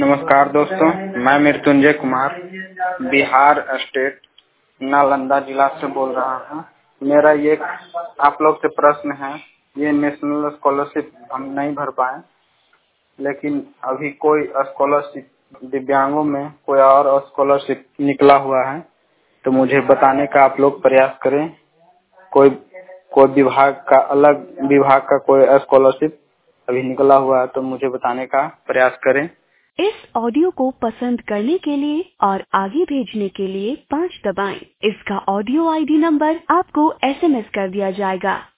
नमस्कार दोस्तों, मैं मृत्युंजय कुमार बिहार स्टेट नालंदा जिला से बोल रहा हूँ। मेरा ये आप लोग से प्रश्न है, ये नेशनल स्कॉलरशिप हम नहीं भर पाए, लेकिन अभी कोई स्कॉलरशिप दिव्यांगों में कोई और स्कॉलरशिप निकला हुआ है तो मुझे बताने का आप लोग प्रयास करें। कोई विभाग का अलग विभाग का कोई स्कॉलरशिप अभी निकला हुआ है तो मुझे बताने का प्रयास करें। इस ऑडियो को पसंद करने के लिए और आगे भेजने के लिए 5 दबाएं। इसका ऑडियो आईडी नंबर आपको SMS कर दिया जाएगा।